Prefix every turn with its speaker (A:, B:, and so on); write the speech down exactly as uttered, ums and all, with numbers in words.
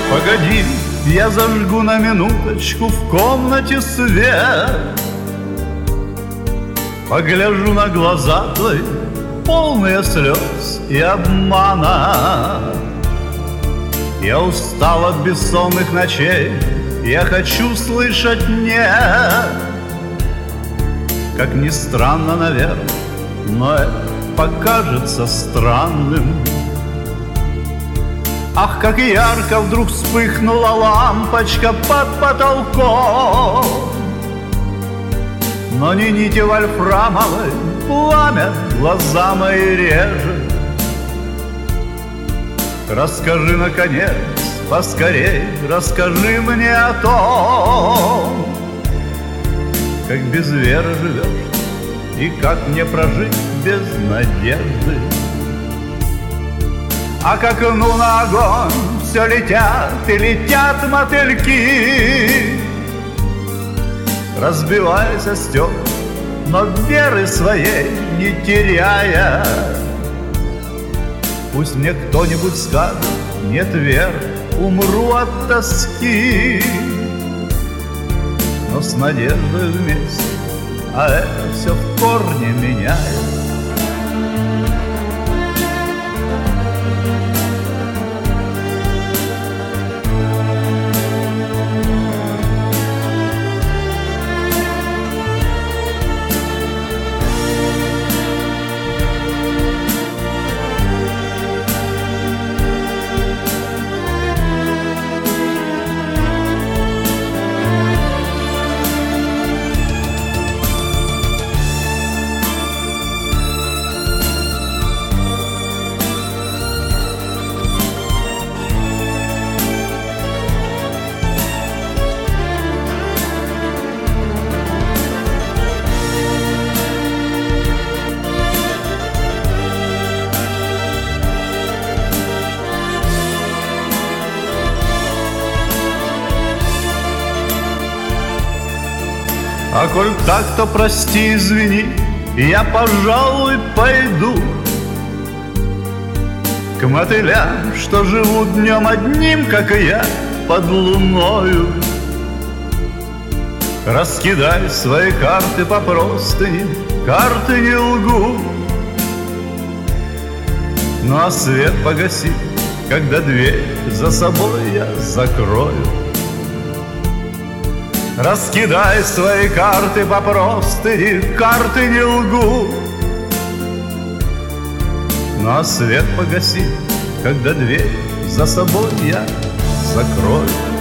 A: Погоди, я зажгу на минуточку в комнате свет, погляжу на глаза твои, полные слез и обмана. Я устал от бессонных ночей, я хочу слышать «нет». Как ни странно, наверное, но это покажется странным. Ах, как ярко вдруг вспыхнула лампочка под потолком, но не нити вольфрамовой пламя глаза мои режет. Расскажи, наконец, поскорей, расскажи мне о том, как без веры живешь и как мне прожить без надежды. А как ну на огонь все летят и летят мотыльки, разбиваясь о стёкла, но веры своей не теряя. Пусть мне кто-нибудь скажет: нет веры, умру от тоски. Но с надеждой вместе, а это все в корне меняет. А коль так, то прости, извини, я, пожалуй, пойду к мотылям, что живут днем одним, как и я, под луною. Раскидай свои карты по простыне, карты не лгут. Ну а свет погаси, когда дверь за собой я закрою. Раскидай свои карты по простыне, карты не лгут. Ну а свет погаси, когда дверь за собой я закрою.